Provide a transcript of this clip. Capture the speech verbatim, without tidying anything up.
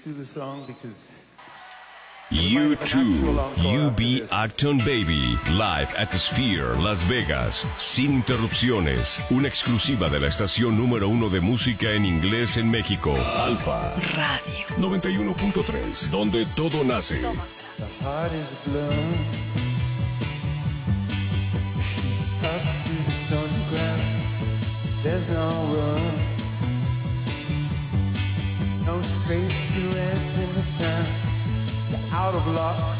to the song because U two, U B Acton Baby, live at the Sphere, Las Vegas, sin interrupciones, una exclusiva de la estación número uno de música en inglés en México, Alfa Radio noventa y uno punto tres, donde todo nace. the heart is blown. She's passed through the stony ground. There's no room, no space to rent in the town. Out of luck,